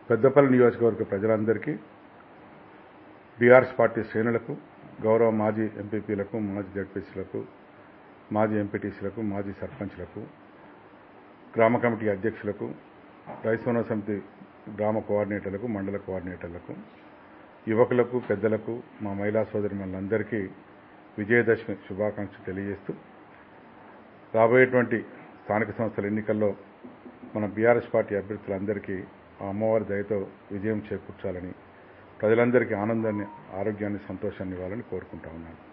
పెద్దపల్లి నియోజకవర్గ ప్రజలందరికీ, BRS party శ్రేణులకు, గౌరవ మాజీ ఎంపీపీలకు, మాజీ జడ్పీసీలకు, మాజీ ఎంపీటీసీలకు, మాజీ సర్పంచ్లకు, గ్రామ కమిటీ అధ్యక్షులకు, రైతు సమితి గ్రామ కోఆర్డినేటర్లకు, మండల కోఆర్డినేటర్లకు, యువకులకు, పెద్దలకు, మా మహిళా సోదరిమణులందరికీ విజయదశమి శుభాకాంక్షలు తెలియజేస్తూ, రాబోయేటువంటి స్థానిక సంస్థల ఎన్నికల్లో మన బీఆర్ఎస్ పార్టీ అభ్యర్థులందరికీ ఆ అమ్మవారి దయతో విజయం చేకూర్చాలని, ప్రజలందరికీ ఆనందాన్ని, ఆరోగ్యాన్ని, సంతోషాన్ని ఇవ్వాలని కోరుకుంటా ఉన్నాను.